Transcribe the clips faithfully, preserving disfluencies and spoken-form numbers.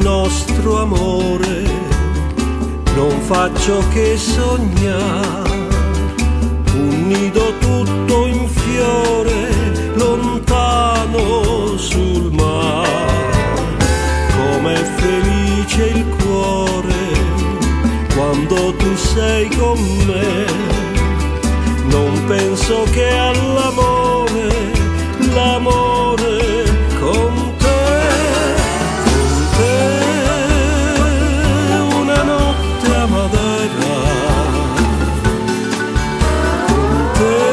nostro amore non faccio che sognare, un nido tutto in fiore lontano sul mare. Com'è felice il cuore quando tu sei con me, non penso che all'amore, l'amore con te, con te. Una notte a Madeira, con te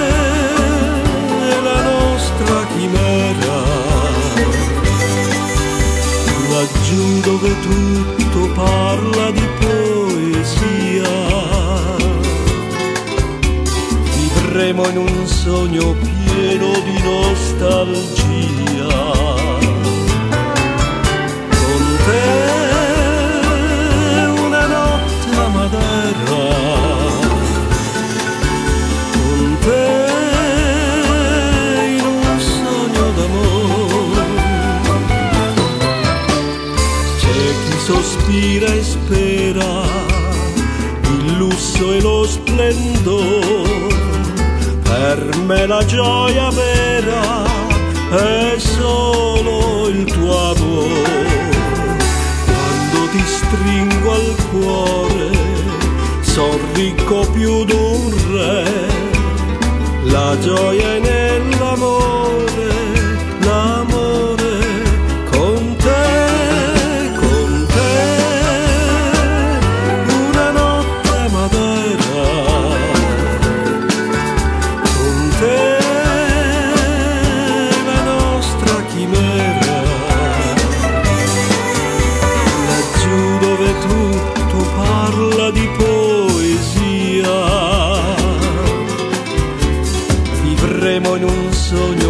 la nostra chimera, laggiù dove tutto parla di poesia, vivremo in un sogno pieno di nostalgia. Con te una notte a Madeira, con te in un sogno d'amore. C'è chi sospira e spera il lusso e lo splendore, per me la gioia vera è solo il tuo amore. Quando ti stringo al cuore son ricco più d'un re, la gioia è nell'amore, l'amore con te, con te. Una notte a Madeira, con te la nostra chimera, laggiù dove tutto parla di poesia, vivremo in un sogno